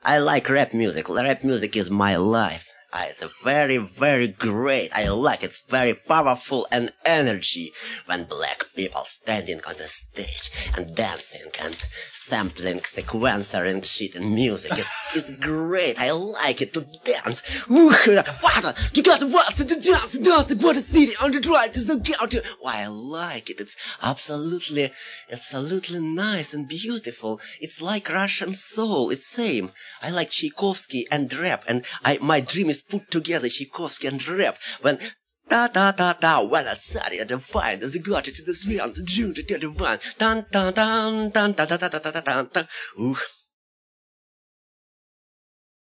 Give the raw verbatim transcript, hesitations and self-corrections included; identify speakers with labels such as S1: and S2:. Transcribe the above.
S1: I like rap music. Rap music is my life. Uh, It's a very, very great. I like it. It's very powerful and energy when black people standing on the stage and dancing and sampling sequencer and shit and music. It's, it's great. I like it to dance. Ooh, what? You got to watch the dance, dance, what a city on the drive to the counter. Why I like it. It's absolutely, absolutely nice and beautiful. It's like Russian soul. It's same. I like Tchaikovsky and rap, and I my dream is put together Tchaikovsky and rap when da da da da when I study and find as I got it to this round June to twenty-one dun dun dun dun dun dun dun dun dun dun. Ooh.